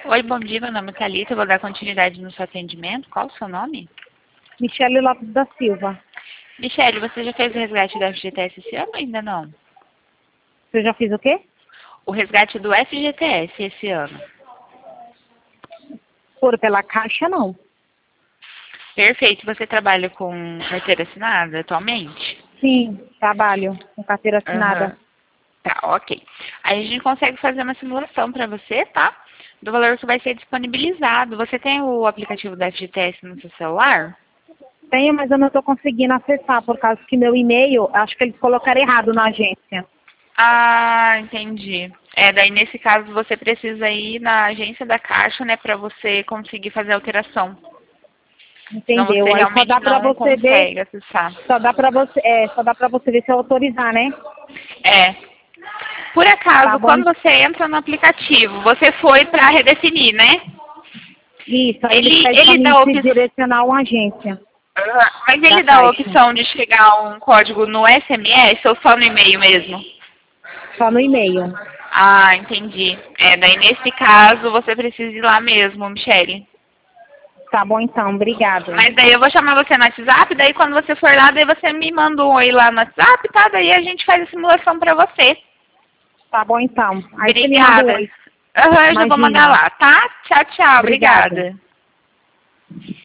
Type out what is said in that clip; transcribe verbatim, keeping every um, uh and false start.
Oi, bom dia, meu nome é Thalita, eu vou dar continuidade no seu atendimento. Qual o seu nome? Michele Lopes da Silva. Michele, você já fez o resgate do F G T S esse ano ou ainda não? Você já fez o quê? O resgate do F G T S esse ano. Por pela Caixa, não. Perfeito. Você trabalha com carteira assinada atualmente? Sim, trabalho com carteira assinada. Aham. Tá, ok. Aí a gente consegue fazer uma simulação para você, tá? Do valor que vai ser disponibilizado. Você tem o aplicativo da F G T S no seu celular? Tenho, mas eu não estou conseguindo acessar, por causa que meu e-mail, acho que eles colocaram errado na agência. Ah, entendi. É, daí nesse caso você precisa ir na agência da Caixa, né, para você conseguir fazer a alteração. Senão você Entendeu? Aí só realmente dá pra não você consegue ver, acessar. só dá pra você, é, só dá pra você ver se eu autorizar, né? É. Por Tá acaso, bom? quando você entra no aplicativo, você foi para redefinir, né? Isso, aí eles Ele, pedem pra ele mim dá a se opção. direcionar a uma agência Mas da ele dá a Caixa. opção de chegar um código no S M S ou só no e-mail mesmo? Só no e-mail. Ah, entendi. É, daí nesse caso você precisa ir lá mesmo, Michele. Tá bom então, obrigado. Mas daí eu vou chamar você no WhatsApp, daí quando você for lá, daí você me manda um oi lá no WhatsApp, tá? Daí a gente faz a simulação pra você. Tá bom então. Aí você me manda um Obrigada. oi. Aham, eu já vou mandar Imagina. lá, tá? Tchau, tchau. Obrigada. Obrigada.